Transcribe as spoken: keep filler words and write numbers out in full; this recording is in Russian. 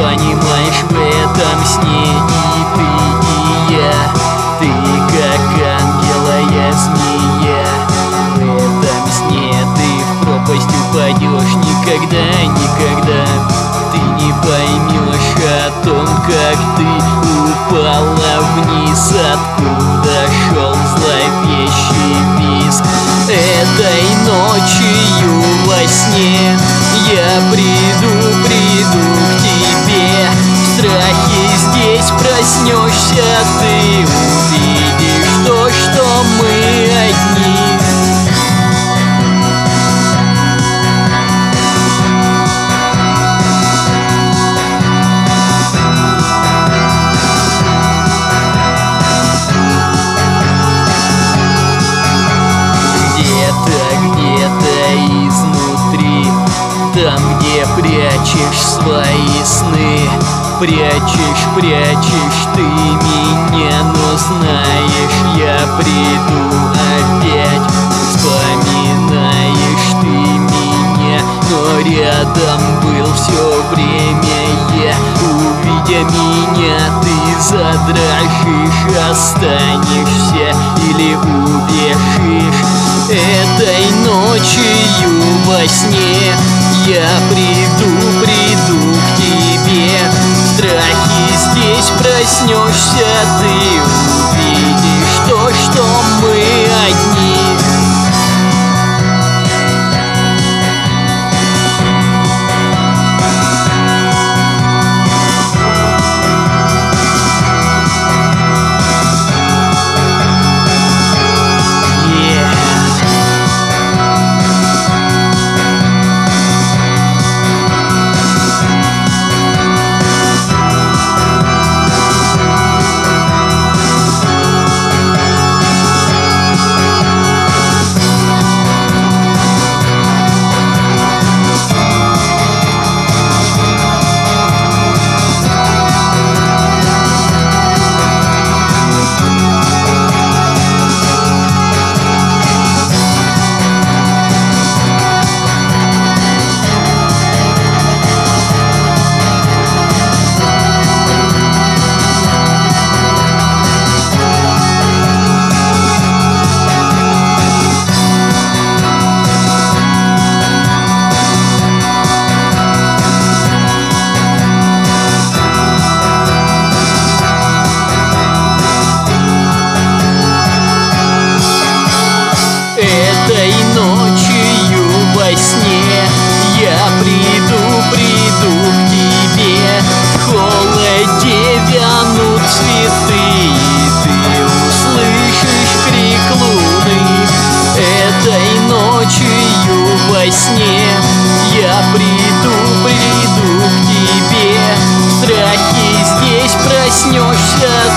понимаешь, в этом сне и ты, и я. Ты как ангел, а я змея. В этом сне ты в пропасть упадешь. Никогда, никогда ты не поймешь о том, как ты упала вниз, откуда шел зловещий визг. Этой ночью во сне я приду, приду к тебе. В страхе здесь проснешься ты, увидишь то, что мы одни. Там, где прячешь свои сны, прячешь, прячешь ты меня, но знаешь, я приду опять. Вспоминаешь ты меня, но рядом был все время я. Увидя меня, ты задрожишь, останешься или убежишь. Этой ночью во сне я приду, приду к тебе. В страхе здесь проснешься ты, увидишь то, что мы одни. Этой ночью во сне я приду, приду к тебе. В холоде вянут цветы, и ты услышишь крик луны. Этой ночью во сне я приду, приду к тебе. В страхе здесь проснешься